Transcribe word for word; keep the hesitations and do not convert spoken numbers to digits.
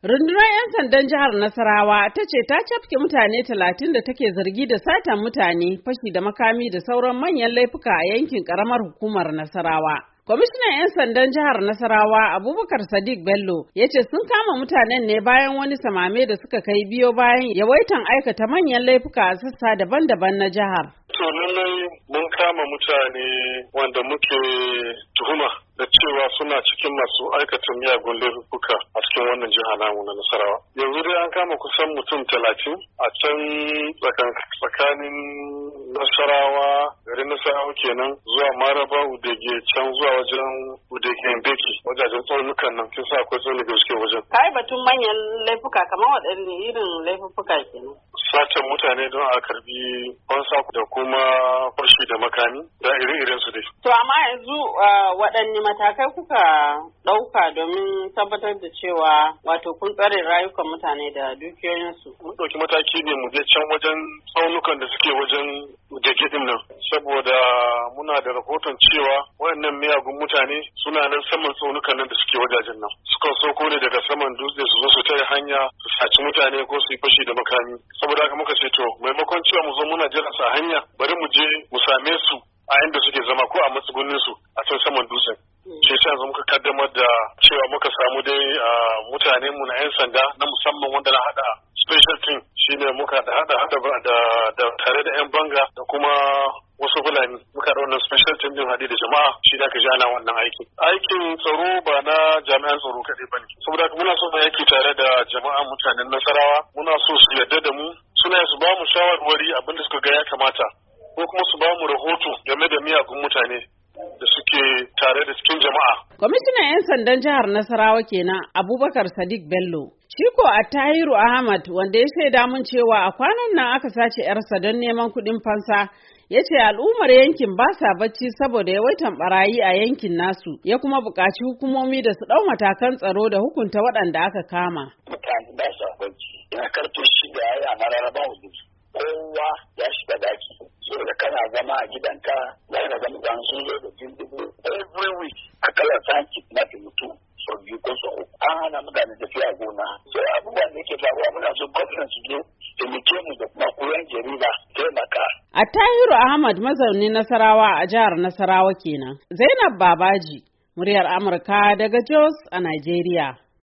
Rundunar 'yan sandan jihar Nasarawa ta ce ta cafke mutane talatin da take zargi da satan mutane, fashi da makami da sauran manyan laifuka a yankin karamar hukumar Nasarawa. Kwamishinan 'yan sandan jihar Nasarawa Abubakar Sadiq Bello ya ce sun kama mutanen ne bayan wani samame da suka kai biyo bayan yawaitan aikata manyan laifuka a sassa daban-daban na jihar. To lallai mun kama mutane wanda muke tuhuma da cewa suna cikin masu aikata miyagun laifuka a cikin wannan jiha namu na Nasarawa. Yanzu dai an kama kusan mutum talatin a can tsakanin Nasarawa, garin Nasarawa kenan zuwa Maraba, Udege, can zuwa wajen Udege Beki, wajajen tsaunukan nan, kin sa akwai tsaunuka da suke wajen. Kai batun manyan laifuka kamar waɗanne irin laifuka kenan? Satan mutane don a karbi fansa da kuma fashi da makami da ire-iren su dai. To amma yanzu waɗanne matakai kuka ɗauka domin tabbatar da cewa wato kun tsare rayukan mutane da dukiyoyinsu? Mun ɗauki mataki ne mu je can wajen tsaunukan da suke wajen jagedin nan, saboda muna da rahoton cewa waɗannan miyagun mutane suna nan saman tsaunukan nan da suke wajajen nan. Sukan sauko ne daga saman dutse su zo su tare hanya su saci mutane ko su yi fashi da makami. Saboda haka muka ce to maimakon cewa mu zo muna jira su a hanya, bari mu je mu same su a inda suke zama ko a matsugunnin su a can saman dutsen. Shi yasa yanzu muka kaddamar da cewa muka samu dai mutane mu na 'yan sanda na musamman wanda na hada special team, shine muka da hada hada da tare da 'yan banga da kuma wasu fulani, muka da wannan special team din hadi da jama'a, shi da ka ji ana wannan aikin. Aikin tsaro ba na jami'an tsaro kaɗai bane, saboda muna so mu yaki tare da jama'a mutanen Nasarawa, muna so su yarda da mu, suna su ba mu shawarwari abinda suka ga ya kamata, ko kuma su ba mu rahoto game da miyagun mutane da suke tare da cikin jama'a. Kwamishinan 'yan sandan jihar Nasarawa kenan Abubakar Sadiq Bello. Shiko Attahiru Ahmad wanda ya shaida mun cewa a kwanan nan aka sace 'yarsa don neman kuɗin fansa, ya ce al'ummar yankin ba sa bacci saboda yawaitan barayi a yankin nasu, ya kuma buƙaci hukumomi da su ɗau matakan tsaro da hukunta waɗanda aka kama. Mutane ba sa bacci, ina karfe shida ya mararaba hudu, kowa ya shiga daki, saboda kana zama a gidanka za ka zama dan sun zo da jindigo every week akalla sanki na mutu sau biyu ko sau uku, an hana mutane tafiya gona. So abubuwan da yake faruwa muna so gwamnati su zo taimake mu da kuma koyon jarida taimaka. Attahiru Ahmad mazaunin Nasarawa a jihar Nasarawa kenan. Zainab Babaji, muryar Amurka daga Jos a Najeriya.